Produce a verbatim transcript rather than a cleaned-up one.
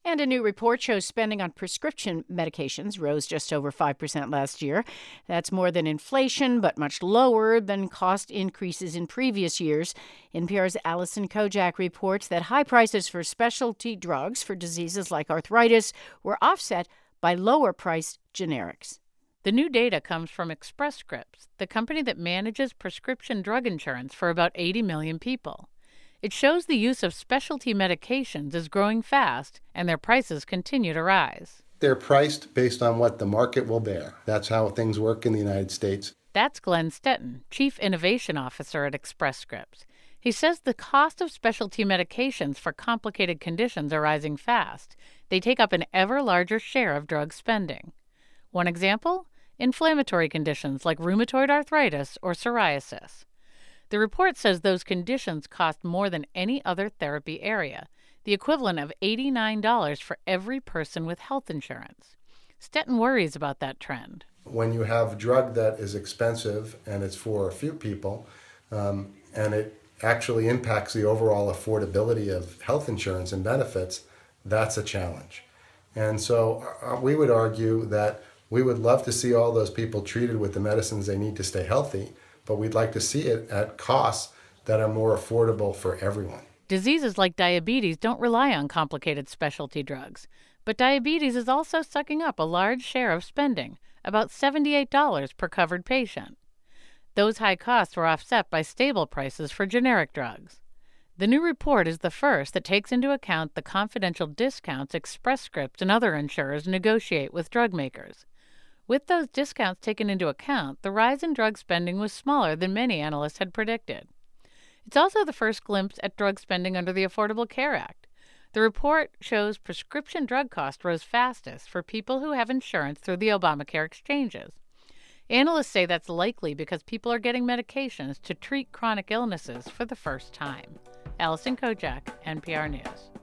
And a new report shows spending on prescription medications rose just over five percent last year. That's more than inflation, but much lower than cost increases in previous years. N P R's Alison Kojak reports that high prices for specialty drugs for diseases like arthritis were offset by lower-priced generics. The new data comes from Express Scripts, the company that manages prescription drug insurance for about eighty million people. It shows the use of specialty medications is growing fast, and their prices continue to rise. They're priced based on what the market will bear. That's how things work in the United States. That's Glenn Stetton, Chief Innovation Officer at Express Scripts. He says the cost of specialty medications for complicated conditions are rising fast. They take up an ever larger share of drug spending. One example? Inflammatory conditions like rheumatoid arthritis or psoriasis. The report says those conditions cost more than any other therapy area, the equivalent of eighty-nine dollars for every person with health insurance. Stetton worries about that trend. When you have a drug that is expensive and it's for a few people, um, and it actually impacts the overall affordability of health insurance and benefits, that's a challenge. And so uh, we would argue that we would love to see all those people treated with the medicines they need to stay healthy, but we'd like to see it at costs that are more affordable for everyone. Diseases like diabetes don't rely on complicated specialty drugs, but diabetes is also sucking up a large share of spending, about seventy-eight dollars per covered patient. Those high costs were offset by stable prices for generic drugs. The new report is the first that takes into account the confidential discounts Express Scripts and other insurers negotiate with drug makers. With those discounts taken into account, the rise in drug spending was smaller than many analysts had predicted. It's also the first glimpse at drug spending under the Affordable Care Act. The report shows prescription drug costs rose fastest for people who have insurance through the Obamacare exchanges. Analysts say that's likely because people are getting medications to treat chronic illnesses for the first time. Alison Kojak, N P R News.